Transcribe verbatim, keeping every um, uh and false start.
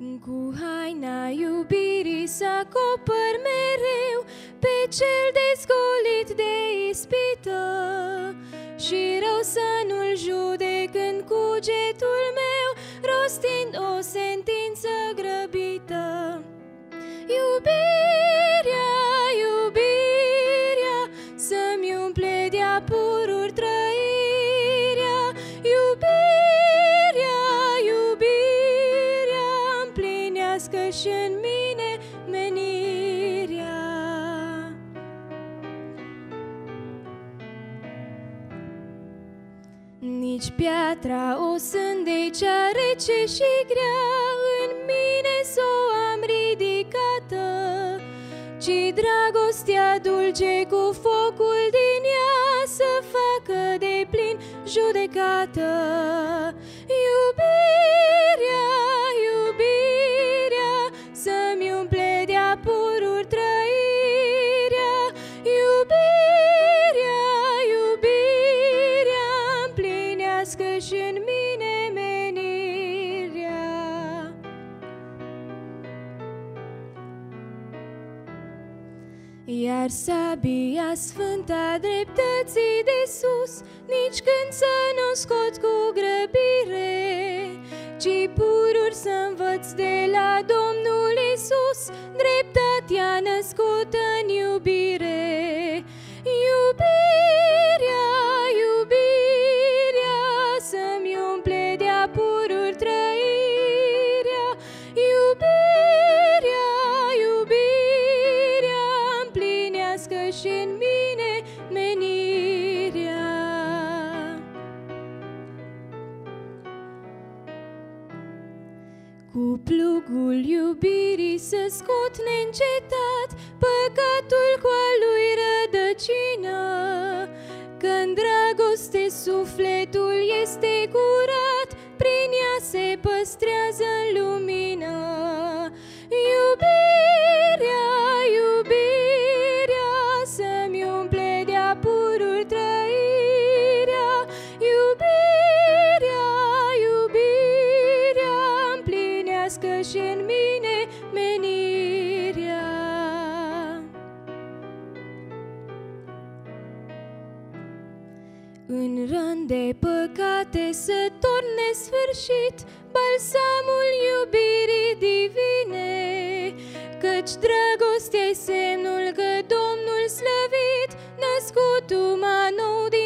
Cu haina iubirii să acopăr mereu pe cel descolit de ispită și rău să nu-l judec în cugetul meu, rostind o sentință grăbită. Iubirea, iubirea, să-mi umple de-a pururi trăirea. Iubirea, iubirea, împlinească și-n mine menirea. Nici piatra o sândei cea rece și grea în mine s-o am ridicată, ci dragostea dulce cu focul din ea să facă de plin judecată. Iubirea, iubirea, să-mi umple de-a pururi trăirea. Iubirea, iubirea, împlinească și-n mine menirea. Iar sabia sfânta dreptății de sus, nici când să nu scot cu grăbire, ci pururi să învăț de la Domnul Iisus, dreptatea născută în iubire. Iubirea, iubirea, să-mi umple de-a pururi trăirea. Iubirea, iubirea, împlinească și-n mine menirea. Cu plugul iubirii să scot neîncetat păcatul cu-a lui rădăcină, că-n dragoste sufletul este curat, prin ea se păstrează în lumină. Iubirea, iubirea, să-mi umple de-a pururi trăirea. Iubirea, iubirea, împlinească și-n mine menirea. În rând de păcate să torn nesfârșit balsamul iubirii divine, căci dragostea-i semnul că Domnul slăvit, născut uman nou din